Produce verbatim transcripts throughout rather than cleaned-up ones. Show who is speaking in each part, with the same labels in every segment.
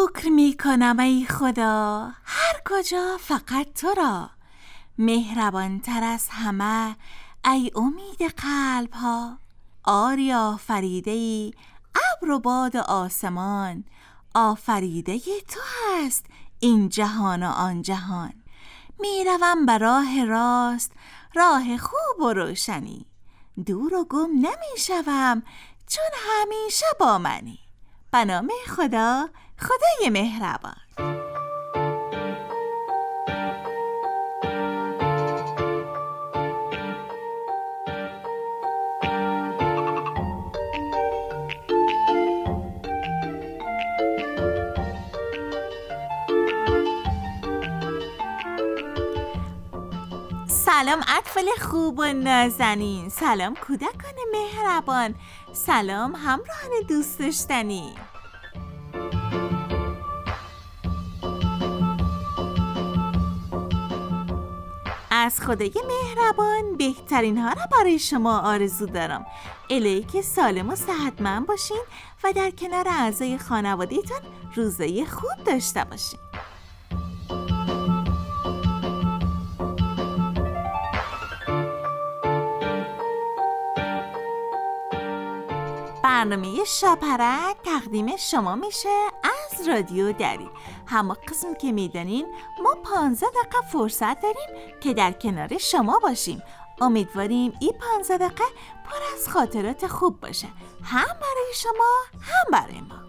Speaker 1: شکر می کنم ای خدا هر کجا فقط تو را، مهربان تر از همه ای امید قلب ها. آری آفریده ای ابر و باد و آسمان، آفریده تو هست این جهان و آن جهان. می روم به راه راست، راه خوب و روشنی، دور و گم نمی شوم چون همیشه با منی. به نام خدا، خدای مهربان. سلام اطفال خوب و نازنین، سلام کودکان مهربان، سلام همراهان دوست داشتنی. از خدای مهربان بهترین ها را برای شما آرزو دارم. الهی که سالم و صحتمند باشین و در کنار اعضای خانواده‌تان روزای خوب داشته باشین. برنامه شاپرک تقدیم شما میشه از رادیو دری. همه قسم که میدانین ما پانزده دقیقه فرصت داریم که در کنار شما باشیم. امیدواریم این پانزده دقیقه پر از خاطرات خوب باشه، هم برای شما هم برای ما.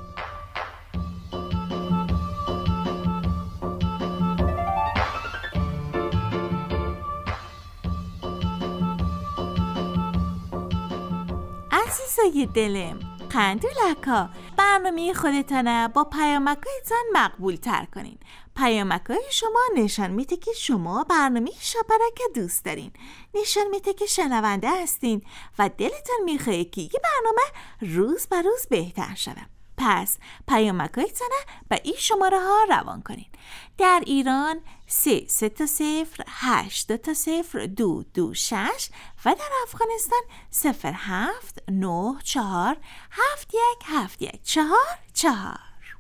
Speaker 1: عزیزای دلم، قندولکا، برنامه خودتانه با پیامکایتان مقبول تر کنین. پیامکای شما نشان میده که شما برنامه شاپرک دوست دارین، نشان میده که شنونده هستین و دلتان میخواه که یه برنامه روز به روز بهتر شده. پس پیامکایتانه به این شماره ها روان کنین. در ایران سه سه تا صفر هشت دو تا صفر دو دو شش و در افغانستان صفر هفت نه چهار هفت یک هفت یک چهار چهار.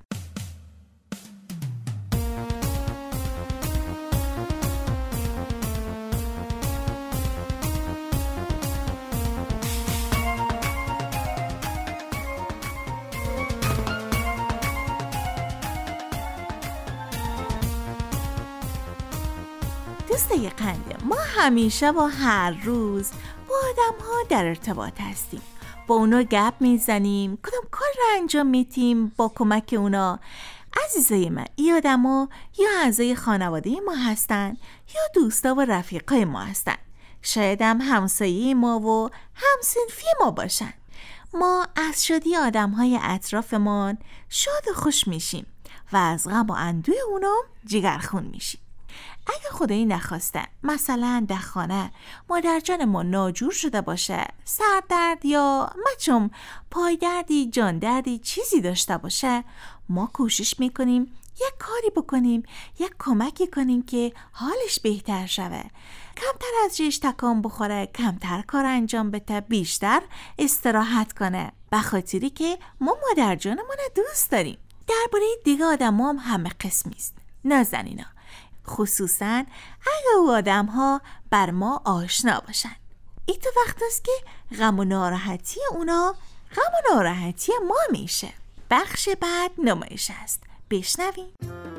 Speaker 1: دوستای قنده، ما همیشه و هر روز با آدم ها در ارتباط هستیم، با اونا گپ میزنیم، کدام کار را انجام میدیم با کمک اونا. عزیزای من، این آدم ها یا اعضای خانواده ما هستن یا دوستا و رفیقای ما هستن، شاید هم همسایه ما و همسنفی ما باشن. ما از شادی آدم های اطرافمان شاد و خوش میشیم و از غم و اندوه اونا جگرخون میشیم. اگه خدایی نخواسته مثلا در خانه مادر جان ما ناجور شده باشه، سردرد یا مچم پای دردی جان دردی چیزی داشته باشه، ما کوشش میکنیم یک کاری بکنیم، یک کمکی کنیم که حالش بهتر شوه، کمتر از جیش تکان بخوره، کمتر کار انجام بده، بیشتر استراحت کنه، به خاطری که ما مادر جانمون دوست داریم. درباره دیگه آدم هم همه قسمی است، نازنینا، خصوصا اگه او آدم ها بر ما آشنا باشن. این تو وقت است که غم و ناراحتی اونا غم و ناراحتی ما میشه. بخش بعد نمایش است، بشنویم.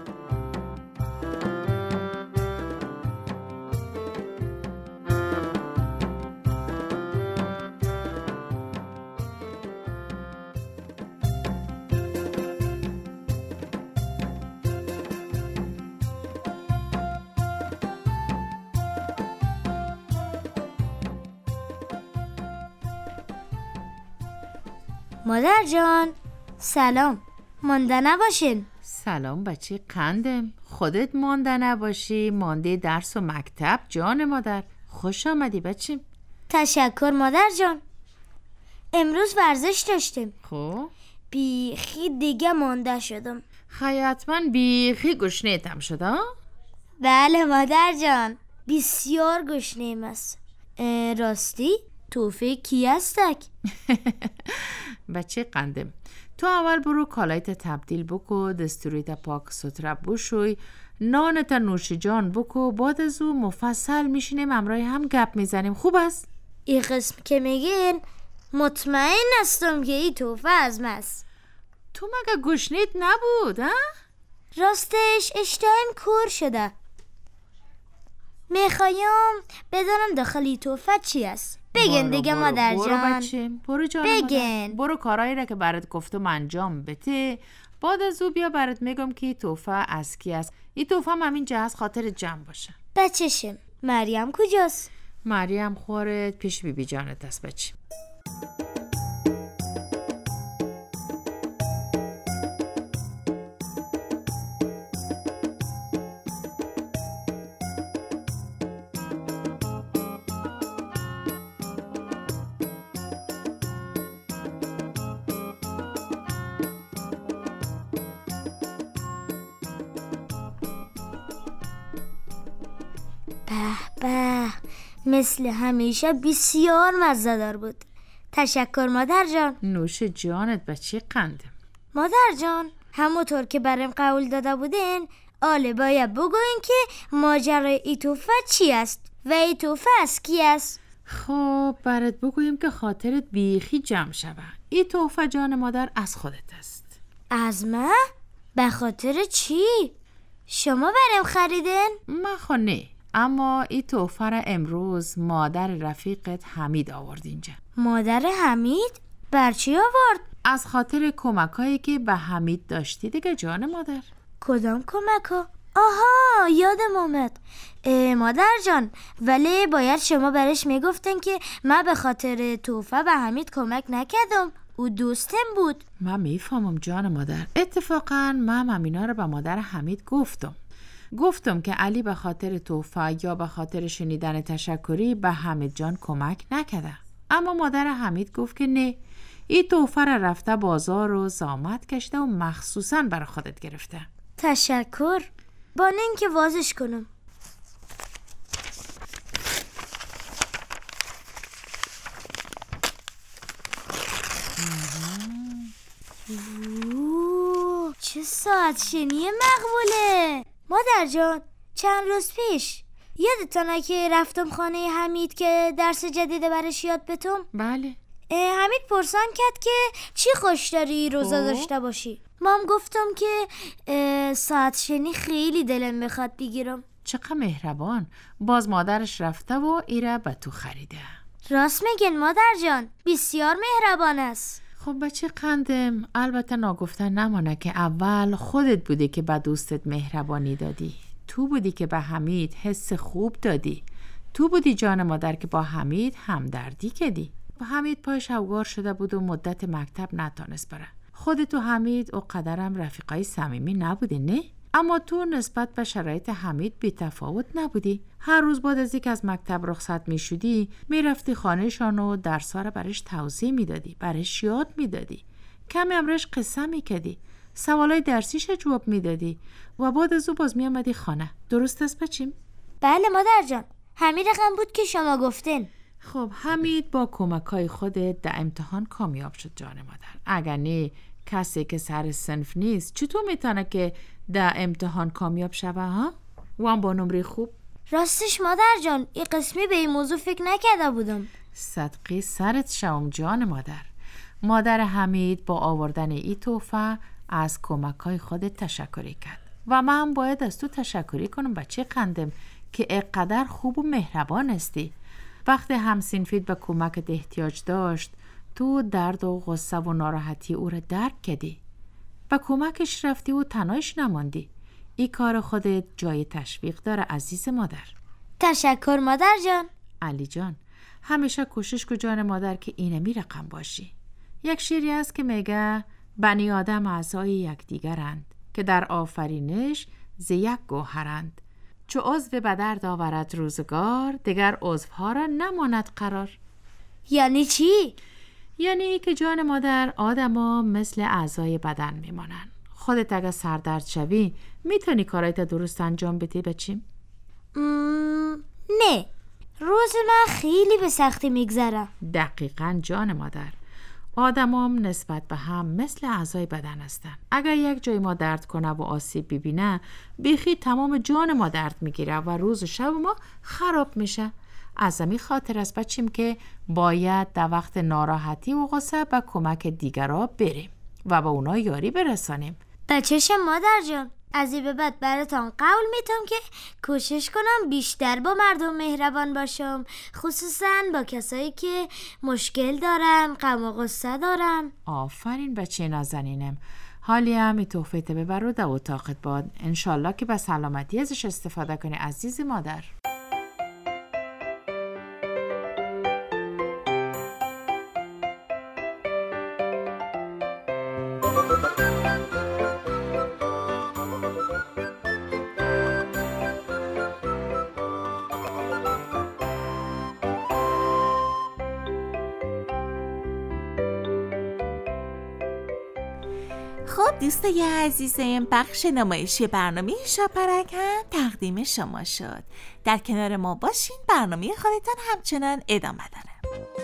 Speaker 2: مادر جان سلام، مانده نباشین.
Speaker 3: سلام بچه قندم، خودت مانده نباشی، مانده درس و مکتب. جان مادر، خوش آمدی بچه.
Speaker 2: تشکر مادر جان. امروز ورزش داشتیم.
Speaker 3: خب
Speaker 2: بیخی دیگه مانده شدم.
Speaker 3: حتما بیخی گشنه‌تم شده.
Speaker 2: بله مادر جان، بسیار گشنه‌ام است. راستی توفه کی هستک؟
Speaker 3: بچه قندم، تو اول برو کالایت تبدیل بکو، دستوریت پاک ستره بشوی، نانت نوش جان بکو، بعد از او مفصل میشینیم امرای هم گپ میزنیم. خوب است؟
Speaker 2: این قسم که میگین مطمئن هستم که این توفه از ماست.
Speaker 3: تو مگه گشنیت نبود ها؟
Speaker 2: راستش اشتهایم کور شده. میخوایم بدانم داخل این توفه چی است. بگن دیگه مادر جان.
Speaker 3: برو بچه، برو جان
Speaker 2: بگن.
Speaker 3: مادر. برو کارایی را که برات گفتم انجام بده. بعد از او بیا برات میگم که این توفه از کی است. این توفه هم همین جهاز خاطر جمع باشه.
Speaker 2: بچه‌شم مریم کجاست؟
Speaker 3: مریم خورت پیش بی بی جانت است بچه.
Speaker 2: به به، مثل همیشه بسیار مزه‌دار بود. تشکر مادر جان.
Speaker 3: نوش جانت بچه قندم.
Speaker 2: مادر جان، همونطور که برام قول داده بودین، آله باید بگوین که ماجرای ای توفه چی است و ای توفه از کی است.
Speaker 3: خب برات بگویم که خاطرت بیخی جمع شوه. ای توفه جان مادر از خودت است.
Speaker 2: از من؟ به خاطر چی؟ شما برام خریدین؟
Speaker 3: من خو نه، اما ای توفه را امروز مادر رفیقت حمید آورد اینجا.
Speaker 2: مادر حمید؟ بر چی آورد؟
Speaker 3: از خاطر کمکایی که به حمید داشتی دیگه جان مادر.
Speaker 2: کدام کمکا؟ آها، یادم آمد. مادر جان، ولی باید شما برش میگفتن که من به خاطر توفه به حمید کمک نکردم. او دوستم بود.
Speaker 3: من میفهمم جان مادر. اتفاقا من همینا رو به مادر حمید گفتم. گفتم که علی به خاطر توفه یا به خاطر شنیدن تشکری به حمید جان کمک نکرده. اما مادر حمید گفت که نه، این توفه را رفته بازار و زامت کشته و مخصوصاً برای خودت گرفته.
Speaker 2: تشکر. با نین که وازش کنم. اوه، چه ساعت شنی مقبوله. مادر جان، چند روز پیش یادتونه که رفتم خانه حمید که درس جدید برش یاد بتم؟
Speaker 3: بله.
Speaker 2: حمید پرسان کرد که چی خوش داری روزا داشته باشی. مام گفتم که ساعت شنی خیلی دلم بخواد بگیرم.
Speaker 3: چقدر مهربان. باز مادرش رفته و ایره به تو خریده.
Speaker 2: راست میگن مادر جان، بسیار مهربان است.
Speaker 3: خب بچه قندم، البته ناگفتن نمانه که اول خودت بودی که به دوستت مهربانی دادی. تو بودی که به حمید حس خوب دادی. تو بودی جان مادر که با حمید همدردی کردی. و حمید پایش اوگار شده بود و مدت مکتب نتانست بره. خودت و حمید او قدرم رفیقای صمیمی نبودی نه؟ اما تو نسبت به شرایط حمید بی تفاوت نبودی. هر روز بعد از اینکه از مکتب رخصت می شدی می رفتی خانهشان و درس‌ها را برش توضیح می دادی، برش یاد می دادی، کمی امرش قصه می کردی، سوالای درسیش جواب می دادی و بعد از او باز می آمدی خانه. درست است بچیم؟
Speaker 2: بله مادر جان، همین رقم بود که شما گفتین.
Speaker 3: خب حمید با کمکای خودت در امتحان کامیاب شد جان مادر. اگر نه کسی که سر صنف نیست چطور میتونه که در امتحان کامیاب شوه ها؟ و هم با نمره خوب.
Speaker 2: راستش مادر جان، این قسمی به این موضوع فکر نکرده بودم.
Speaker 3: صدقه سرت شوم جان مادر. مادر حمید با آوردن ای توفه از کمکای خودت تشکری کرد و من باید از تو تشکری کنم بچه قندم که اقدر خوب و مهربان استی. وقتی همسینفیت به کمکت احتیاج داشت تو درد و غصه و ناراحتی او را درک کردی. به کمکش رفتی و تنهایش نماندی. این کار خودت جای تشویق داره عزیز مادر.
Speaker 2: تشکر مادر جان.
Speaker 3: علی جان، همیشه کوشش کن جان مادر که اینمی رقم باشی. یک شیری است که میگه بنی آدم اعضای یکدیگرند که در آفرینش ز یک گوهرند. چو عضو به درد آورد روزگار دیگر عضوها را نماند قرار.
Speaker 2: یعنی چی؟
Speaker 3: یعنی که جان مادر آدما مثل اعضای بدن میمانن. خودت اگه سردرد شوی میتونی کارایت درست انجام بدی بچیم؟
Speaker 2: مم... نه روز من خیلی به سختی میگذره.
Speaker 3: دقیقاً جان مادر. آدمام نسبت به هم مثل اعضای بدن هستن. اگر یک جای ما درد کنه و آسیب ببینه، بیخی تمام جان ما درد میگیره و روز و شب ما خراب میشه. از همین خاطر است بچیم که باید در وقت ناراحتی و غصه به کمک دیگران بریم و به اونا یاری برسانیم.
Speaker 2: به چشم مادر جان. از این به بعد براتون قول میتم که کوشش کنم بیشتر با مردم مهربان باشم، خصوصا با کسایی که مشکل دارن، غم و غصه دارن.
Speaker 3: آفرین بچه نازنینم. حالی هم این تحفه ببر و در اتاقت باد. انشالله که به سلامتی ازش استفاده کنی عزیز مادر.
Speaker 1: خب دوستای عزیزم، بخش نمایشی برنامه شاپرک هم تقدیم شما شد. در کنار ما باشین، برنامه خودتان همچنان ادامه داره.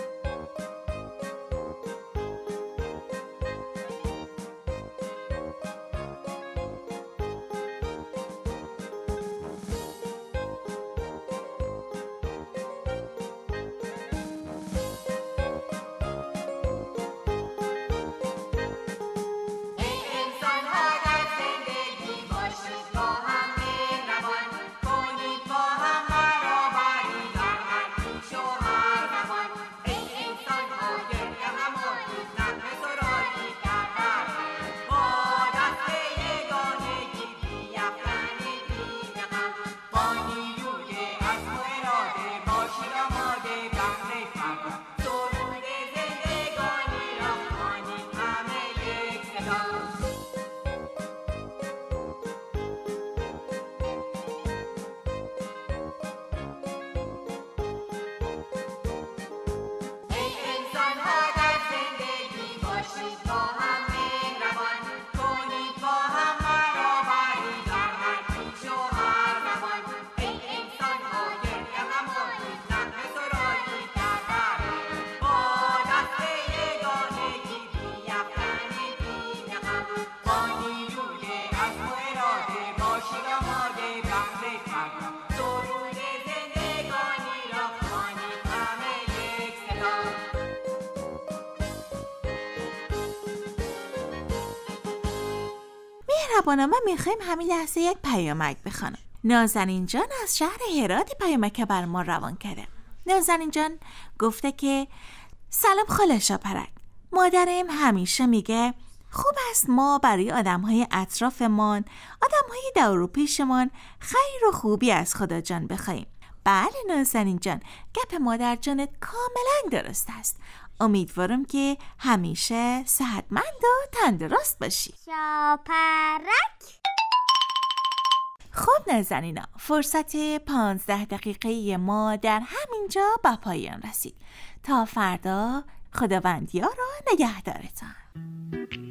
Speaker 1: مهربانم، من میخوایم همین لحظه یک پیامک بخوانم. نازنین جان از شهر هرات پیامک بر ما روان کرده. نازنین جان گفته که سلام خاله شاپرک، مادرم همیشه میگه خوب است ما برای آدمهای اطرافمان، آدمهای دور و پیشمان خیر و خوبی از خدا جان بخوایم. بله نازنین جان، گپ مادر جانت کاملا درست است. امیدوارم که همیشه صحتمند و تندرست باشی.
Speaker 2: شاپرک.
Speaker 1: خب نازنینا، فرصت پانزده دقیقه ما در همینجا به پایان رسید. تا فردا خداوند یار و نگهدارتان.